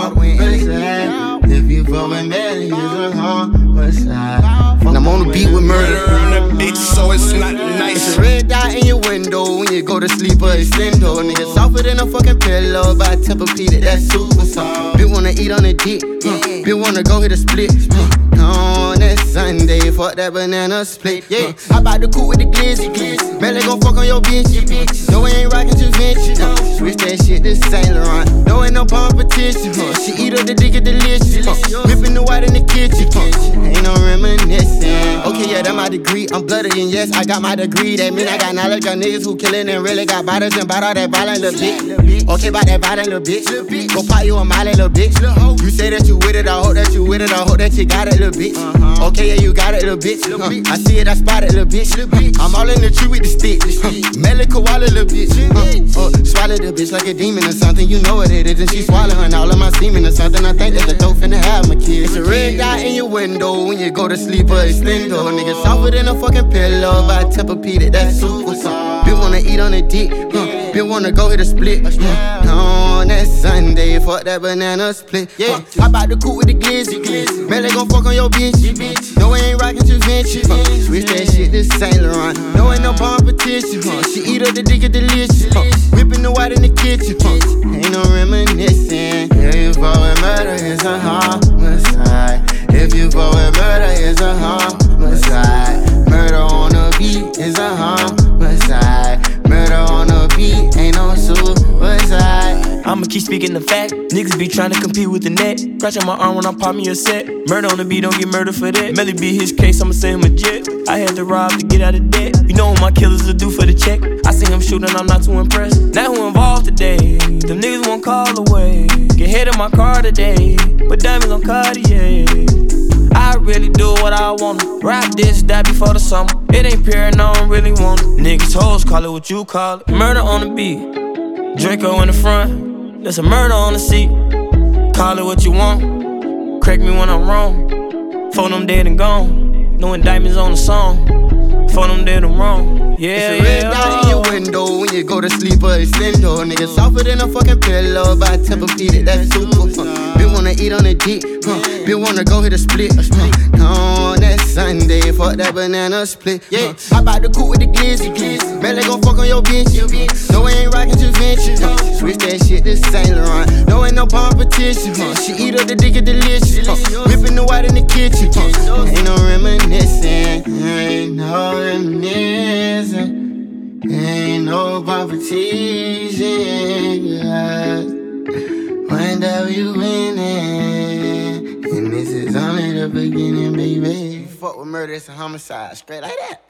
homicide. If you fuck with murder, it's a homicide. And I'm on the beat with murder. On the beat, so it's not nice. It's a red dot in your window when you go to sleep or extendo. Nigga softer than a fucking pillow by Tempur-Pedic, that's super soft. Bitch wanna eat on the dick, bitch wanna go hit a split. On that Sunday, fuck that banana split. Yeah, I bout to cool with the glizzy. Belly gon' fuck on your bitch. No, we ain't rockin' Givenchy. Switch that shit to Saint Laurent. No, ain't no competition. She eat up the dick, it delicious. Whipping the white in the kitchen. Ain't no reminiscing. Okay, yeah, that my degree. I'm blooded and yes, I got my degree. That mean I got knowledge of niggas who killin' and really got bodies and bout all that violent little bitch. Okay, bout that violent little bitch. Go pop you a molly little bitch. You say that you with it, I hope that you with it. I hope that you got it, little bitch. Okay, yeah, you got it, little bitch. I see it, I spot it, little bitch. I'm all in the tree with the stick. Melly koala, little bitch. Swallow the bitch like a demon or something. You know what it is, and she swallowing all of my semen or something. I think that the dope finna have my kids. It's a red dot in your window when you go to sleep or extendo. Nigga softer than a fucking pillow by Tempur-Pedic, that's super soft. Bitch wanna eat on the dick, bitch wanna go hit a split. On that Sunday, fuck that banana split. Yeah, I bout to cool with the glizzy. Belly gon' fuck on your bitch. No, we ain't rockin' Givenchy. Switch that shit to Saint Laurent. No, ain't no competition. She eat up the dick, it delicious. Whipping the white in the kitchen. Ain't no reminiscing. If you fuck with murder, it's a homicide. If you fuck with murder, it's a homicide. Murder on the beat is a homicide. Murder on the beat ain't no suicide. I'ma keep speaking the fact. Niggas be trying to compete with the net. Scratching my arm when I pop me a set. Murder on the beat, don't get murdered for that. Melly be his case, I'ma send him a jet. I had to rob to get out of debt. You know what my killers will do for the check. I see him shooting, I'm not too impressed. Now who involved today? Them niggas won't call away. Get hit in my car today, but diamonds on Cartier. I really do what I want. Rap this, that before the summer. It ain't pure, no, I don't really want it. Niggas hoes, call it what you call it. Murder on the beat, Draco in the front. There's a murder on the seat. Call it what you want. Correct me when I'm wrong. Phone them dead and gone. No indictments on the song. Phone them dead and wrong. Yeah, it's a red dot in your window when you go to sleep or extendo. Nigga softer than a fucking pillow by Tempur-Pedic, that's super fun. Bitch wanna eat on the dick, bitch wanna go hit a split. On that Sunday, fuck that banana split. Yeah, I bout to cool with the glizzy. Belly gon' fuck on your bitch. No, we ain't rockin' Givenchy. Switch that shit to Saint Laurent. No, ain't no competition. She eat up the dick, it delicious. Whipping the white in the kitchen. Ain't no reminiscing. Ain't no reminiscing. Ain't no competition. One day you winning, and this is only the beginning, baby. Fuck with murder, it's a homicide, straight like that.